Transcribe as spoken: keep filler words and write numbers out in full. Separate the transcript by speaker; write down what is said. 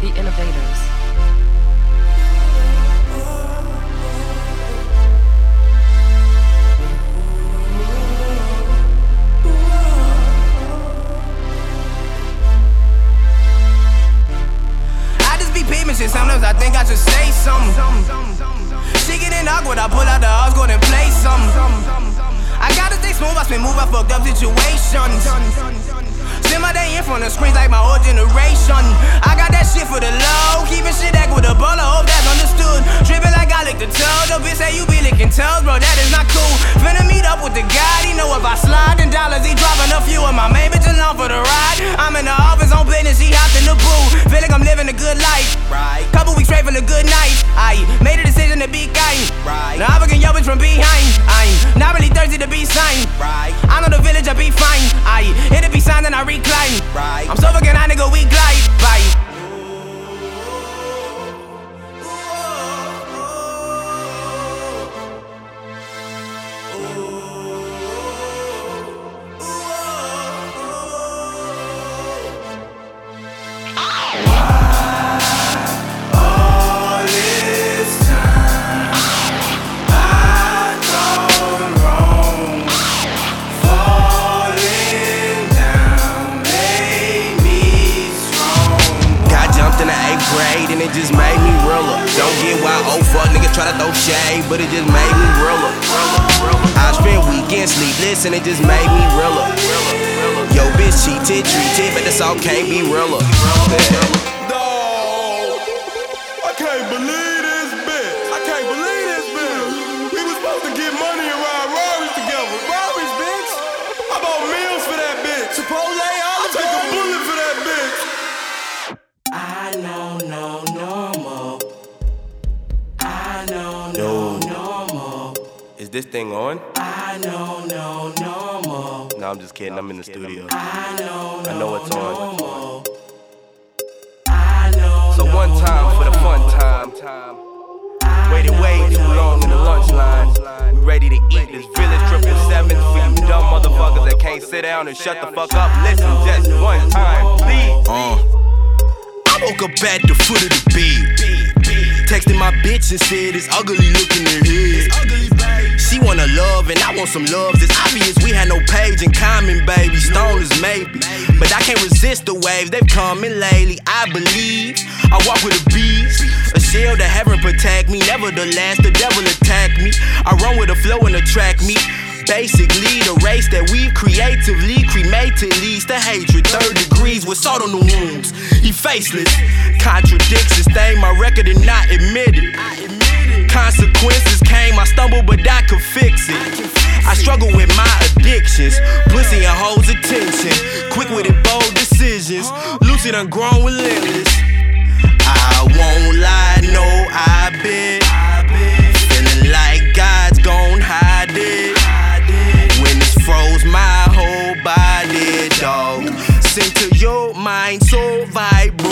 Speaker 1: The Innovators.
Speaker 2: Sometimes I think I should say something. She getting awkward, I pull out the Osgood and play something. I gotta stay smooth, I spin move, I fucked up situations. Spend my day in front of screens like my old generation. I got that shit for the low, keeping shit back with a bowler, hope that's understood. Tripping like I lick the toes, the bitch say you be licking toes, bro, that is not cool. Finna meet up with the guy, he know if I slide in dollars, he dropping a few of my main bitch along for the ride. I'm in the office on business, he hopped in the booth. Feel like I'm living a good life, right? Couple weeks straight for the good night. I made a decision to be kind, right? Now I'm fucking yo bitch from behind. I'm not really thirsty to be signed, right? I know the village, I be fine. I hit it be signed and I recline, right? I'm so fucking high, nigga, we glide, right? And it just made me realer. Don't get why old fuck niggas try to throw shade, but it just made me realer. I spent weekends sleepless and it just made me realer. Yo bitch cheated, treated, but this all can't be realer.
Speaker 3: Dawg, I can't believe this bitch. I can't believe this bitch. We was supposed to get money and ride Rarries together. Rarries, bitch. I bought meals for that bitch. Chipotle, I'll take a bullet for that bitch.
Speaker 2: I know no normal. I know no normal.
Speaker 3: Is this thing on?
Speaker 2: I know no normal.
Speaker 3: No, I'm just kidding. I'm in the studio.
Speaker 2: I know no
Speaker 3: I know it's on.
Speaker 2: normal. I know
Speaker 3: So one time for the fun time. Waited way too long in the lunch line. We ready to eat this village triple seven for you dumb motherfuckers that can't sit down and shut the fuck up. Listen just one time, please.
Speaker 4: Uh. I woke up at the foot of the bed, texting my bitch and said it's ugly looking in here. She wanna love and I want some loves. It's obvious we had no page in common, baby. Stoners maybe, but I can't resist the waves. They've come in lately. I believe I walk with a beast, a shield that heaven protect me. Nevertheless, the devil attack me. I run with a flow and attract me. Basically, the race that we've creatively cremated leads to hatred. Third degrees with salt on the wounds. He faceless. Contradictions stain my record and not admit it. Consequences came, I stumbled, but I could fix it. I struggle with my addictions, pussy and hoes attention. Quick with it, bold decisions. Lucid and grown relentless. I won't lie, no, I've been feeling like God's gon' hide it. When it's froze my whole body, dog. Sent to your mind, so vibrant.